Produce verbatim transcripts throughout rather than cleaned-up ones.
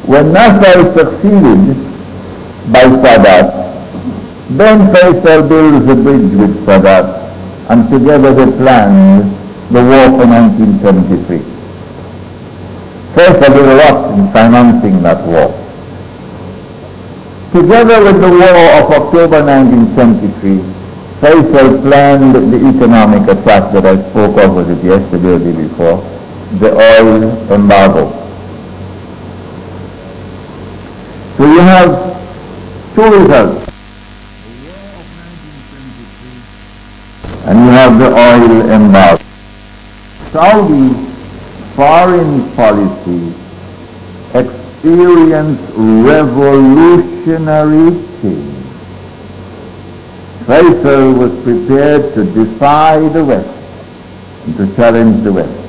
When Nasser succeeded by Sadat, then Faisal builds a bridge with Sadat, and together they planned the war for nineteen seventy-three. Faisal did a lot in financing that war. Together with the war of October nineteen seventy-three, Faisal planned the economic attack that I spoke of, was it yesterday or the day before, the oil embargo. So you have two results. The war of nineteen seventy-three and you have the oil embargo. Saudi foreign policy experienced revolutionary change. Faisal was prepared to defy the West and to challenge the West.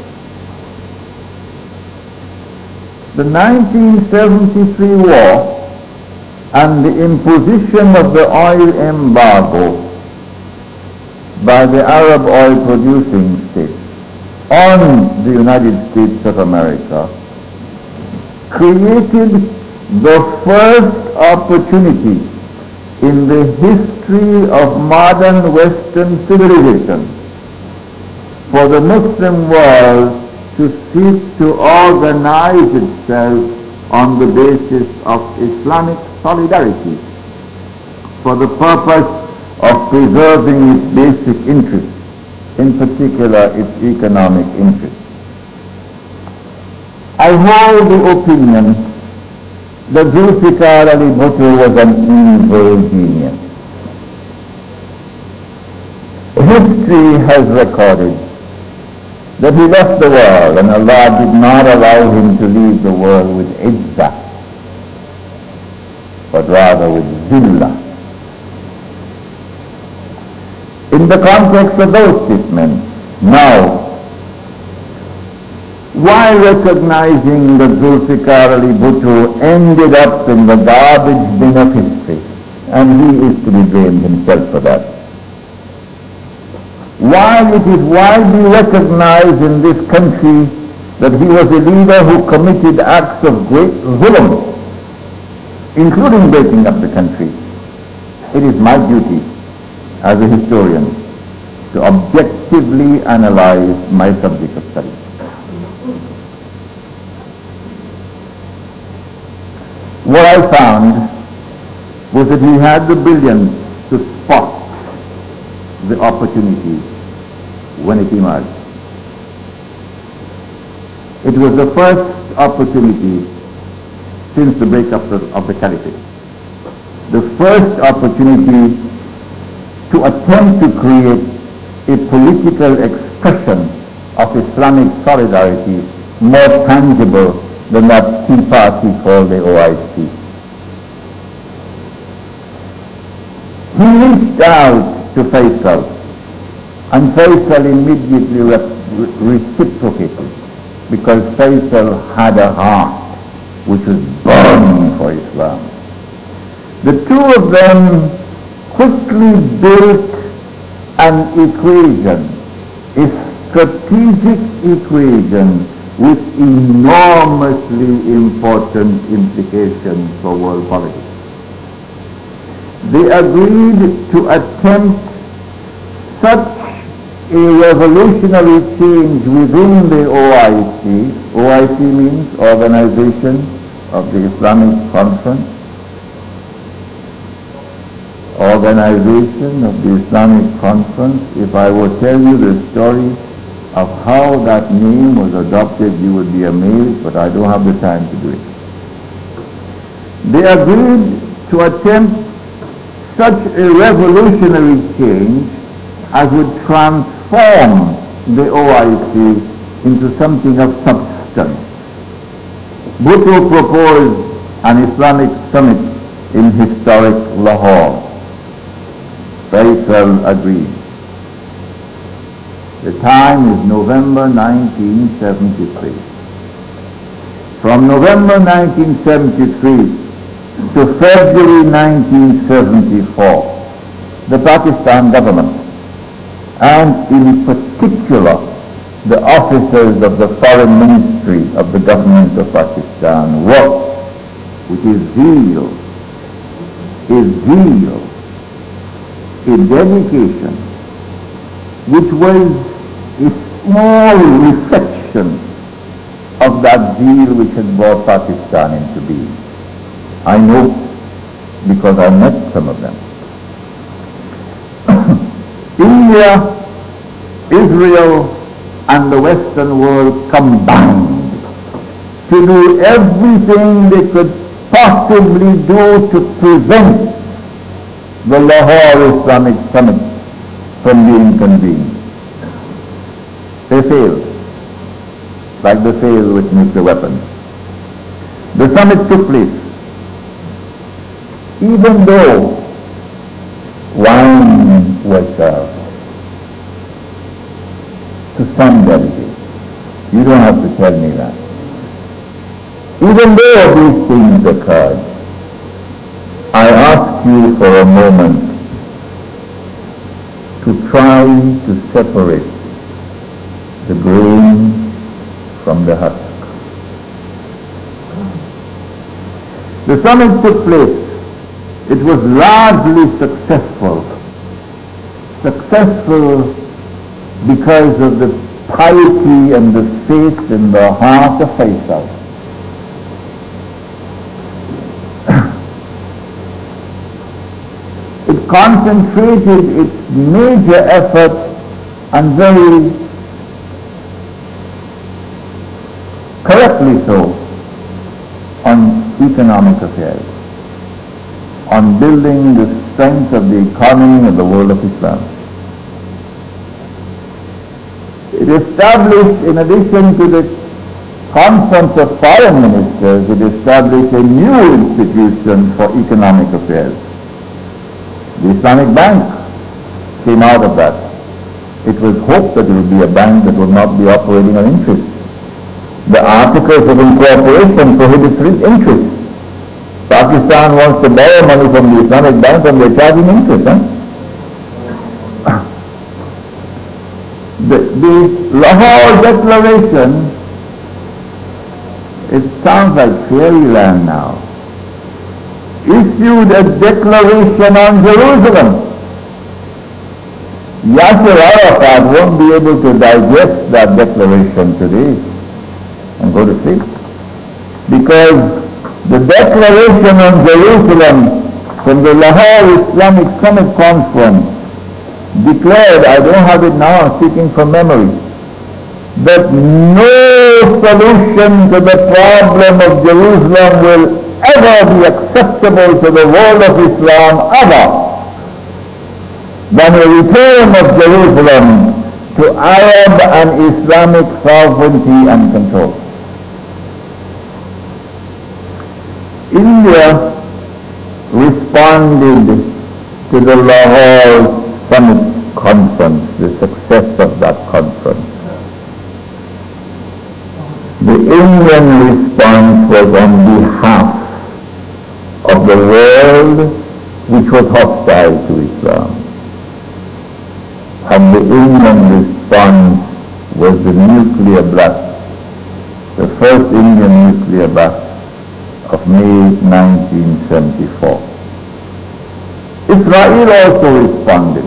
The nineteen seventy-three war and the imposition of the oil embargo by the Arab oil producing states on the United States of America created the first opportunity in the history of modern Western civilization for the Muslim world to seek to organize itself on the basis of Islamic solidarity for the purpose of preserving its basic interests, in particular its economic interests. I hold the opinion that Zulfikar Ali Bhutto was an evil genius. History has recorded that he left the world and Allah did not allow him to leave the world with izzah, but rather with zillah. In the context of those statements, now, while recognizing that Zulfikar Ali Bhutto ended up in the garbage bin of history, and he is to be blamed himself for that, while it is widely recognized in this country that he was a leader who committed acts of great zulm, including breaking up the country, it is my duty as a historian to objectively analyze my subject of study. What I found was that he had the brilliance to spot the opportunity when it emerged. It was the first opportunity since the breakup of, of the Caliphate. The first opportunity to attempt to create a political expression of Islamic solidarity more tangible than that Tea Party called the O I C. He reached out to Faisal, and Faisal immediately re reciprocated, because Faisal had a heart which was burning for Islam. The two of them quickly built an equation, a strategic equation with enormously important implications for world politics. They agreed to attempt such a revolutionary change within the O I C. O I C means Organization of the Islamic Conference. Organization of the Islamic Conference. If I were to tell you the story of how that name was adopted, you would be amazed, but I don't have the time to do it. They agreed to attempt such a revolutionary change as would transform the O I C into something of substance. Bhutto proposed an Islamic summit in historic Lahore. Faisal agreed. The time is November nineteen seventy-three. From November nineteen seventy-three to February nineteen seventy-four, the Pakistan government, and in particular the officers of the foreign ministry of the government of Pakistan, worked which is zeal, a zeal, a dedication, which was a small reflection of that zeal which had brought Pakistan into being. I know because I met some of them. India, Israel, and the Western world combined to do everything they could possibly do to prevent the Lahore Islamic Summit from being convened. They failed, like they failed with nuclear weapons. The summit took place, even though wine was served to some delegates. You don't have to tell me that. Even though these things occurred, I ask you for a moment to try to separate the grain from the husk. The summit took place. It was largely successful. Successful because of the piety and the faith in the heart of Faisal. It concentrated its major effort and very correctly so on economic affairs, on building the strength of the economy of the world of Islam. It established, in addition to the Conference of Foreign Ministers, it established a new institution for economic affairs. The Islamic Bank came out of that. It was hoped that it would be a bank that would not be operating on interest. The Articles of Incorporation prohibits interest. Pakistan wants to borrow money from the Islamic Bank and they're charging interest. Huh? The, the Lahore Declaration, it sounds like fairyland now, issued a declaration on Jerusalem. Yasser Arafat won't be able to digest that declaration today and go to sleep, because the declaration on Jerusalem from the Lahore Islamic Summit Conference declared, I don't have it now, I'm speaking from memory, that no solution to the problem of Jerusalem will ever be acceptable to the world of Islam other than a return of Jerusalem to Arab and Islamic sovereignty and control. India responded to the Lahore Summit Conference, the success of that conference. The Indian response was on behalf of the world which was hostile to Islam. And the Indian response was the nuclear blast, the first Indian nuclear blast of May nineteen seventy-four. Israel also responded.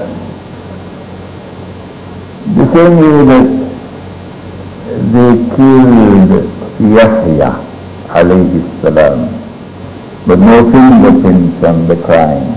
The same way that they killed Yahya alayhi salam, but no fingerprints on the crime.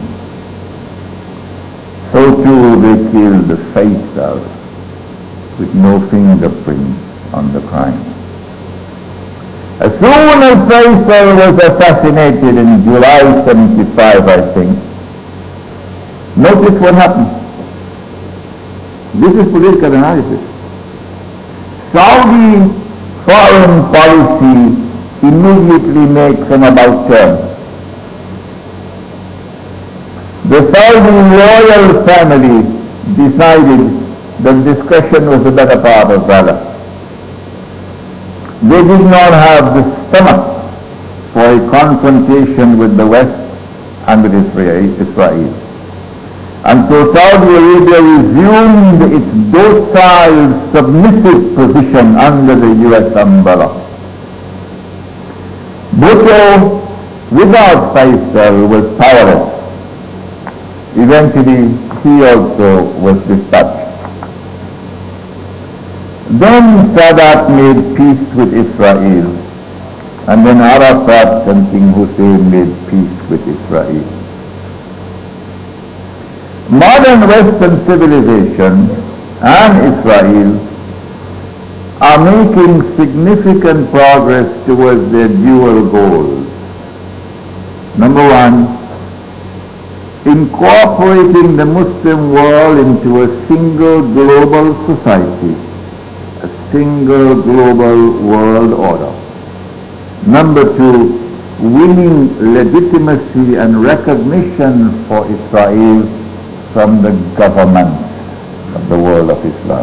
So too they killed Faisal with no fingerprints on the crime. As soon as Faisal was assassinated in July seventy-five, I think, notice what happened. This is political analysis. Saudi foreign policy immediately makes an about turn. The Saudi royal family decided that discussion was the better part of valor. They did not have the stomach for a confrontation with the West and with Israel. And so Saudi Arabia resumed its docile, submissive position under the U S umbrella. Bhutto without Faisal was powerless. Eventually, he also was dispatched. Then Sadat made peace with Israel, and then Arafat and King Hussein made peace with Israel. Modern Western civilization and Israel are making significant progress towards their dual goals. Number one, incorporating the Muslim world into a single global society, a single global world order. Number two, winning legitimacy and recognition for Israel from the government of the world of Islam.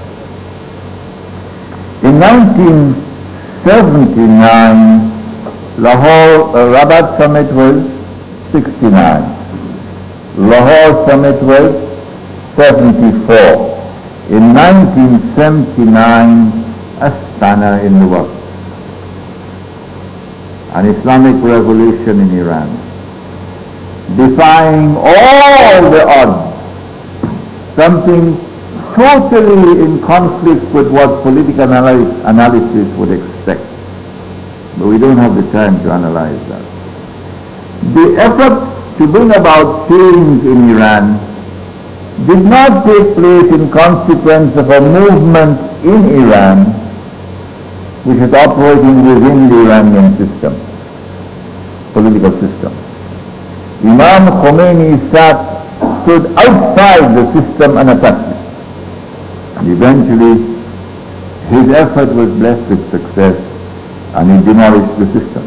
In nineteen seventy-nine, Lahore uh, Rabat Summit was sixty-nine. Lahore Summit was seventy-four. In nineteen seventy-nine, Astana in the world. An Islamic revolution in Iran, defying all the odds, something totally in conflict with what political analysis, analysis would expect. But we don't have the time to analyze that. The effort to bring about change in Iran did not take place in consequence of a movement in Iran which is operating within the Iranian system, political system. Imam Khomeini sat, stood outside the system and attacked it. And eventually, his effort was blessed with success and he demolished the system.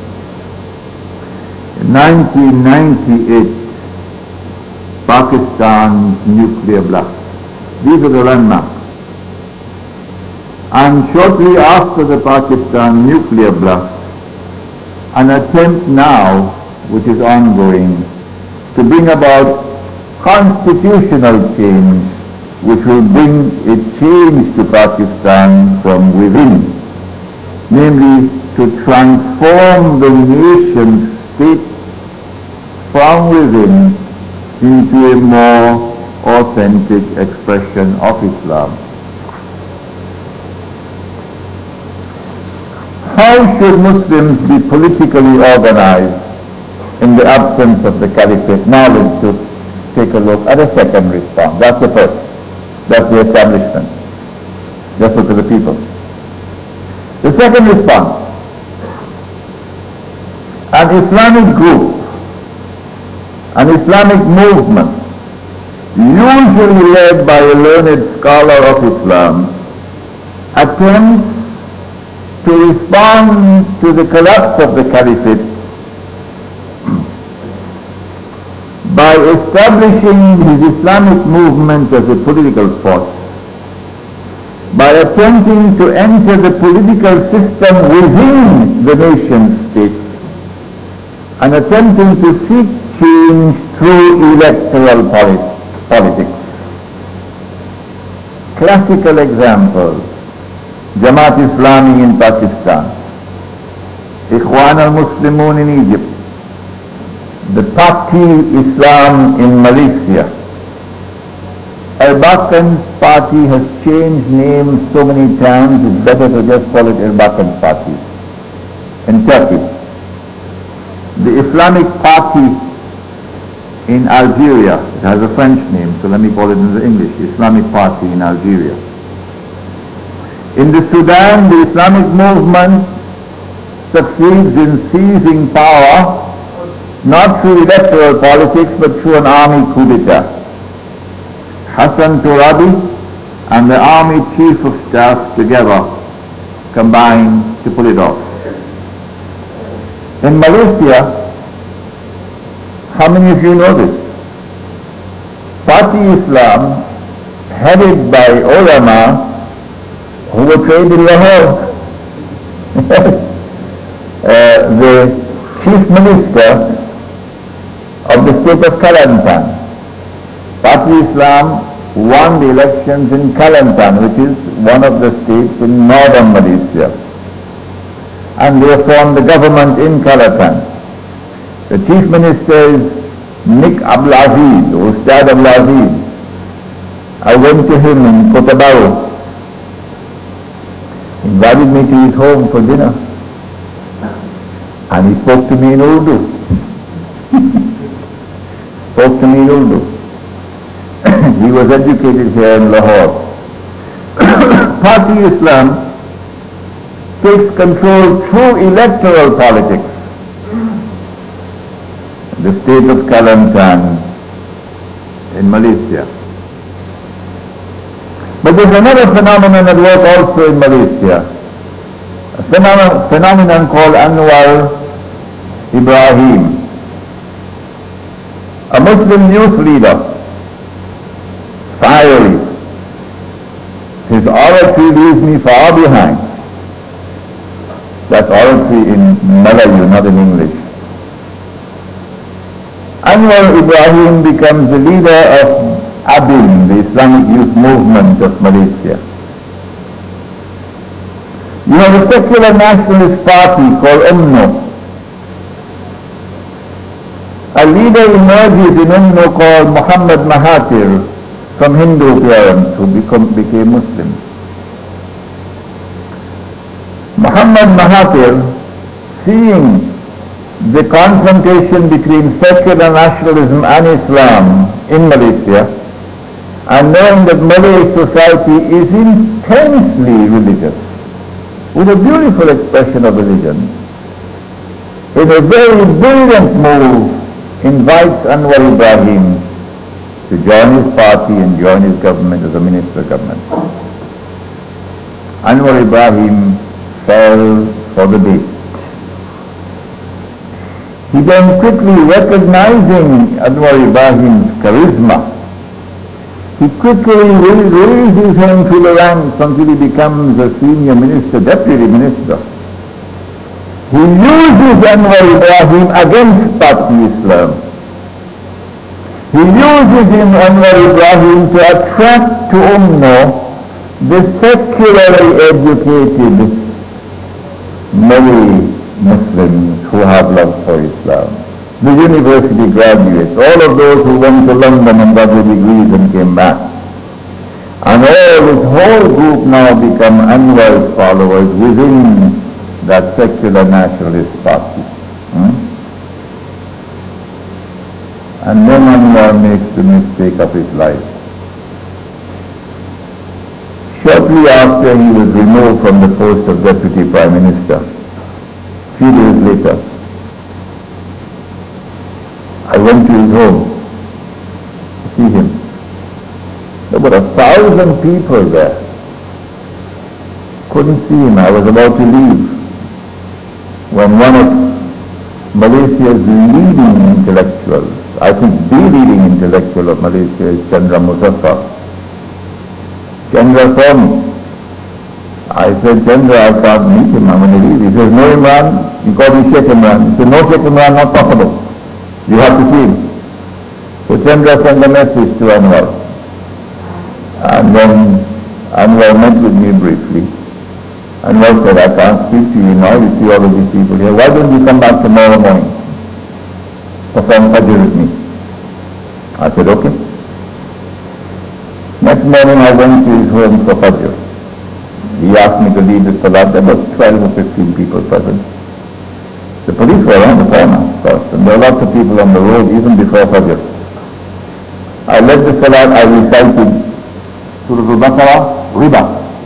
In nineteen ninety-eight, Pakistan's nuclear blast. These are the landmarks. And shortly after the Pakistan nuclear blast, an attempt now, which is ongoing, to bring about constitutional change, which will bring a change to Pakistan from within, namely to transform the nation state from within into a more authentic expression of Islam. How should Muslims be politically organized in the absence of the caliphate? Now let's take a look at the second response. That's the first. That's the establishment. Let's look at the people. The second response. An Islamic group, an Islamic movement, usually led by a learned scholar of Islam, attempts to respond to the collapse of the caliphate by establishing his Islamic movement as a political force, by attempting to enter the political system within the nation state, and attempting to seek change through electoral politics. Classical examples: Jamaat Islami in Pakistan, Ikhwan al-Muslimun in Egypt, the Parti Islam in Malaysia. Erbakan's party has changed names so many times, it's better to just call it Erbakan's party. In Turkey, the Islamic Party in Algeria, it has a French name, so let me call it in the English, Islamic Party in Algeria. In the Sudan, the Islamic movement succeeds in seizing power not through electoral politics but through an army coup d'etat. Hassan Turabi and the army chief of staff together combine to pull it off. In Malaysia, how many of you know this? Parti Islam, headed by ulama who were trained in Lahore. uh, the chief minister of the state of Kelantan, Parti Islam, won the elections in Kelantan, which is one of the states in northern Malaysia. And they formed the government in Kelantan. The chief minister is Nick Abdulaziz, Ustad Abdulaziz. I went to him in Cotabao. He invited me to his home for dinner. And he spoke to me in Urdu. spoke to me in Urdu. He was educated here in Lahore. Party Islam takes control through electoral politics. The state of Kelantan in Malaysia. But there's another phenomenon at work also in Malaysia. A phenomenon, phenomenon called Anwar Ibrahim. A Muslim youth leader. Fiery. His oratory leaves me far behind. That's oratory in Malayu, not in English. Anwar Ibrahim becomes the leader of A B I M, the Islamic Youth Movement of Malaysia. You have a secular nationalist party called U M N O. A leader emerges in U M N O called Muhammad Mahathir from Hindu parents who become, became Muslim. Muhammad Mahathir, seeing the confrontation between secular nationalism and Islam in Malaysia, and knowing that Malay society is intensely religious, with a beautiful expression of religion, in a very brilliant move, invites Anwar Ibrahim to join his party and join his government as a minister government. Anwar Ibrahim fell for the bait. He then quickly, recognizing Anwar Ibrahim's charisma, he quickly raises him through the ranks until he becomes a senior minister, deputy minister. He uses Anwar Ibrahim against Party Islam. He uses him, Anwar Ibrahim, to attract to U M N O the secularly educated Malay Muslims who have love for Islam. The university graduates, all of those who went to London and got their degrees and came back. And all this whole group now become Anwar's followers within that secular nationalist party. Hmm? And then Anwar makes the mistake of his life. Shortly after he was removed from the post of Deputy Prime Minister, a few days later, I went to his home to see him. There were a thousand people there. Couldn't see him. I was about to leave when one of Malaysia's leading intellectuals, I think the leading intellectual of Malaysia is Chandra Muzaffar. Chandra saw me. I said, Chandra, I can't meet him. I'm going to leave. He says, no, Imran. He called me Sheikh Imran. He said, no, Sheikh Imran, not possible. You have to see him. So Chandra sent a message to Anwar. And then Anwar met with me briefly. Anwar said, I can't speak to you now. You see all of these people here. Why don't you come back tomorrow morning? Perform Fajr with me. I said, okay. Next morning I went to his home for Fajr. He asked me to lead the Salat. There were twelve or fifteen people present. The police were around the corner first, and there were lots of people on the road even before Fajr. I led the Salat, I recited Surah Al-Baqarah, Riba.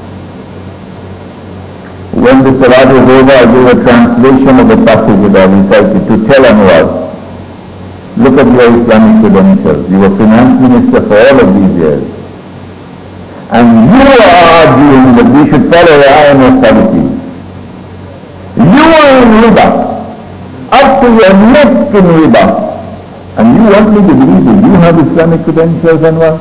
When the Salat was over, I gave a translation of the passage that I recited to tell Anwar, look at your Islamic credentials. You were finance minister for all of these years. And you are arguing that we should follow the I M F policy. You are in Riba, up to your neck in Riba. And you want me to believe that you have Islamic credentials, Anwar?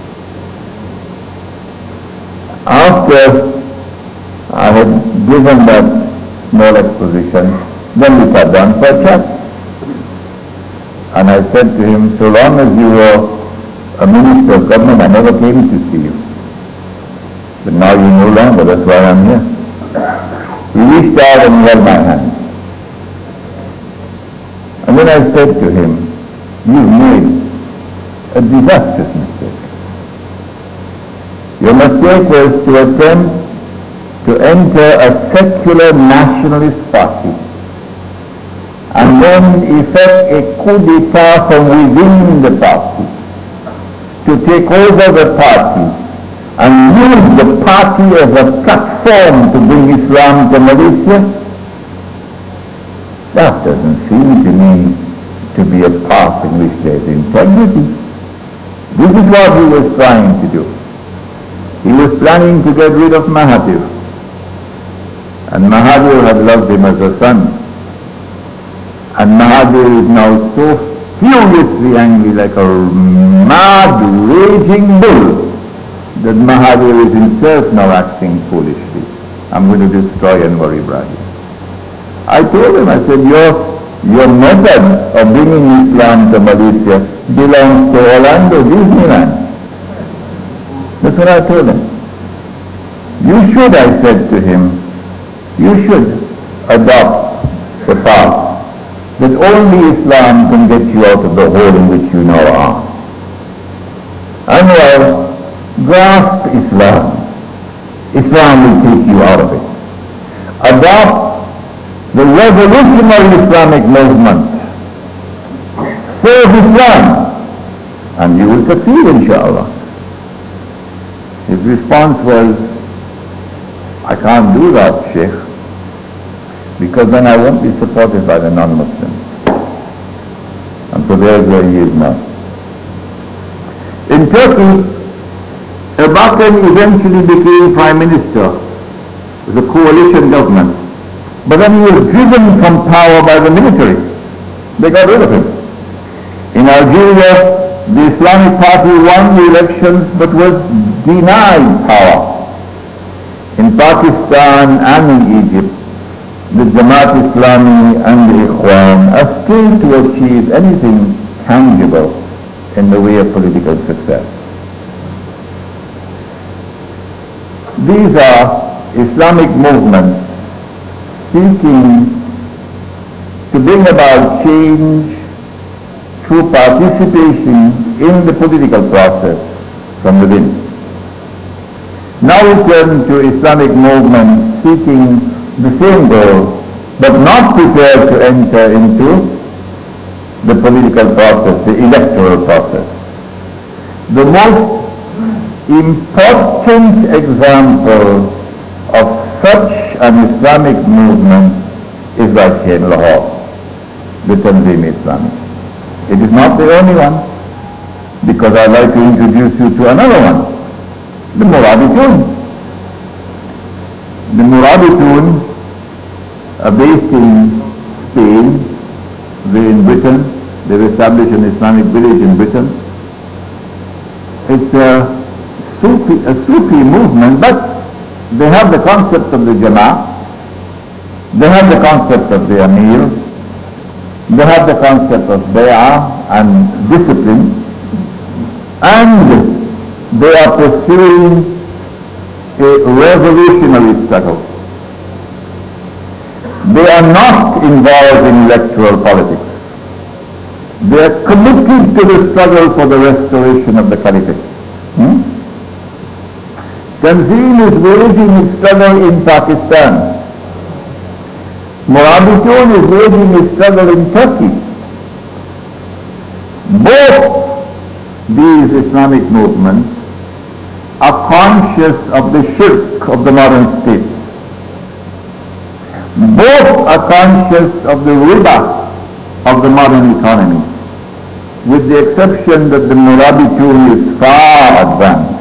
After I had given that small exposition, then we sat down for a chat. And I said to him, so long as you were a minister of government, I never came to see you. But now you no longer, that's why I'm here. He reached out and held my hand. And And then I said to him, you've made a disastrous mistake. Your mistake was to attempt to enter a secular nationalist party and then effect a coup d'etat from within the party to take over the party and use the party as a platform to bring Islam to Malaysia. That doesn't seem to me to be a path in which there is integrity. This is what he was trying to do. He was planning to get rid of Mahathir. And Mahathir had loved him as a son. And Mahathir is now so furiously angry, like a mad, raging bull, that Mahathir is himself now acting foolishly. I'm going to destroy Anwar Ibrahim. I told him, I said, your, your method of bringing Islam to Malaysia belongs to Orlando Disneyland. That's what I told him. You should, I said to him, you should adopt the path that only Islam can get you out of the hole in which you now are. Anwar, grasp Islam. Islam will take you out of it. Adopt the revolutionary Islamic movement. Serve Islam, and you will succeed, inshallah. His response was, I can't do that, Sheikh, because then I won't be supported by the non-Muslims. And so there's where he is now. In Turkey, Erbakan eventually became Prime Minister with a coalition government. But then he was driven from power by the military. They got rid of him. In Algeria, the Islamic Party won the elections but was denied power. In Pakistan and in Egypt, the Jamaat Islami and the Ikhwan are still to achieve anything tangible in the way of political success. These are Islamic movements seeking to bring about change through participation in the political process from within. Now we turn to Islamic movements seeking the same goal, but not prepared to enter into the political process, the electoral process. The most important example of such an Islamic movement is right here in Lahore, the Tanzim Islami. It is not the only one, because I'd like to introduce you to another one, the Murabitun. The Murabitun are based in Spain, they're in Britain, they've established an Islamic village in Britain. It's a Sufi, a Sufi movement, but they have the concept of the Jama'ah, they have the concept of the Amir, they have the concept of Bay'ah and discipline, and they are pursuing a revolutionary struggle. They are not involved in electoral politics. They are committed to the struggle for the restoration of the Caliphate. Hmm? Tanzim is waging its struggle in Pakistan. Murabitun is waging its struggle in Turkey. Both these Islamic movements are conscious of the shirk of the modern state. Both are conscious of the riba of the modern economy, with the exception that the Murabitun is far advanced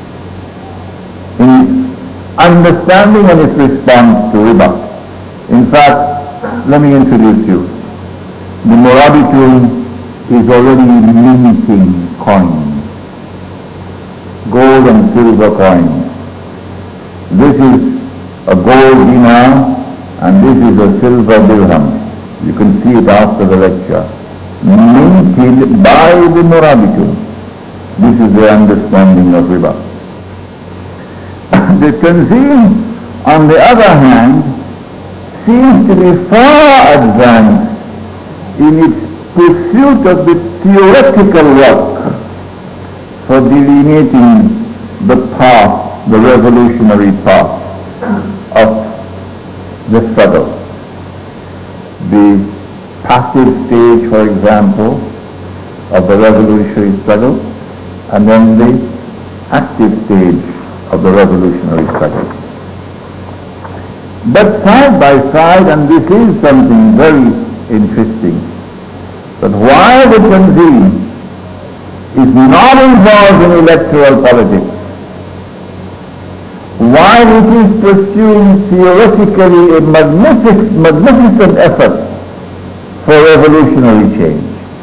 in understanding and its response to riba. In fact, let me introduce you. The Murabitun is already minting coins, gold and silver coins. This is a gold dinar and this is a silver dirham. You can see it after the lecture. Minted by the Murabitun. This is their understanding of riba. The Tanzim, on the other hand, seems to be far advanced in its pursuit of the theoretical work for delineating the path, the revolutionary path of the struggle. The passive stage, for example, of the revolutionary struggle, and then the active stage of the revolutionary struggle. But side by side, and this is something very interesting, that while the Tanzim is not involved in electoral politics, while it is pursuing theoretically a magnific- magnificent effort for revolutionary change,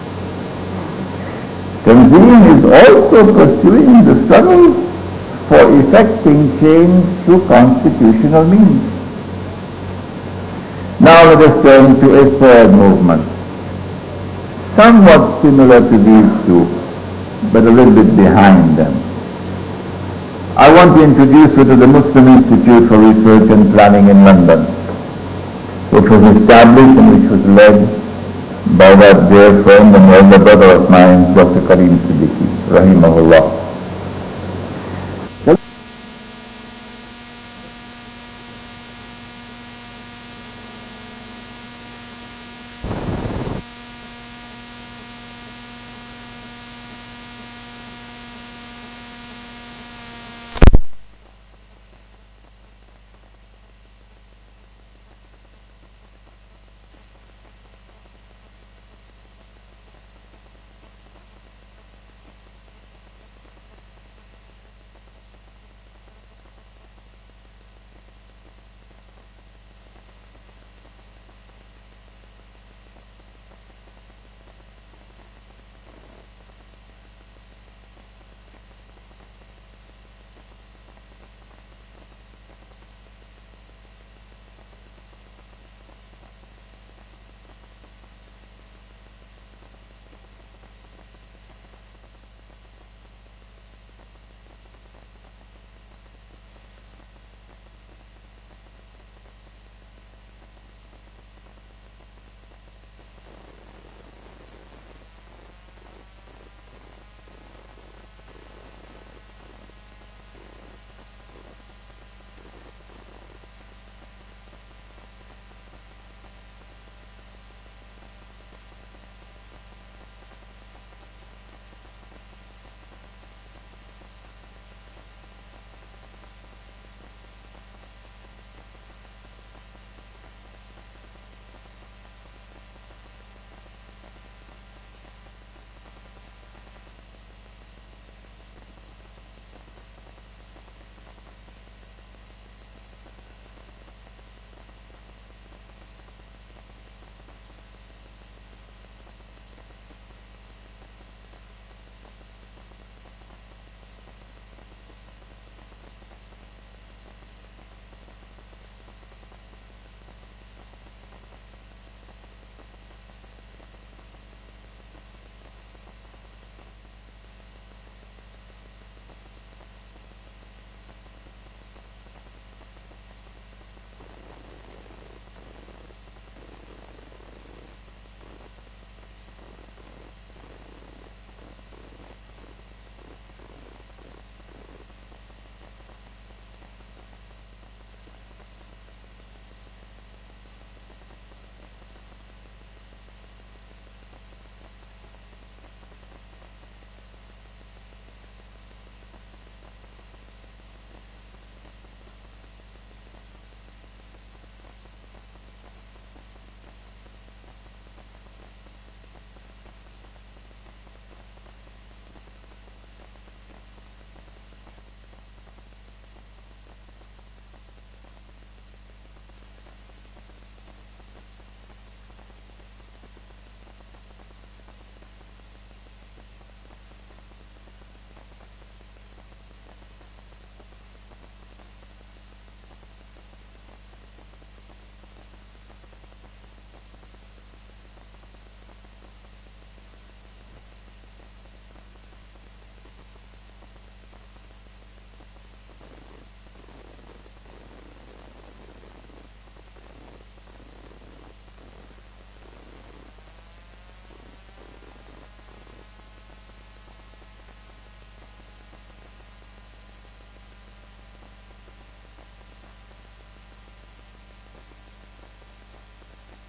Tanzim is also pursuing the struggle for effecting change through constitutional means. Now let us turn to a third movement, somewhat similar to these two, but a little bit behind them. I want to introduce you to the Muslim Institute for Research and Planning in London, which was established and which was led by that dear friend and elder brother of mine, Doctor Karim Siddiqui, rahimahullah.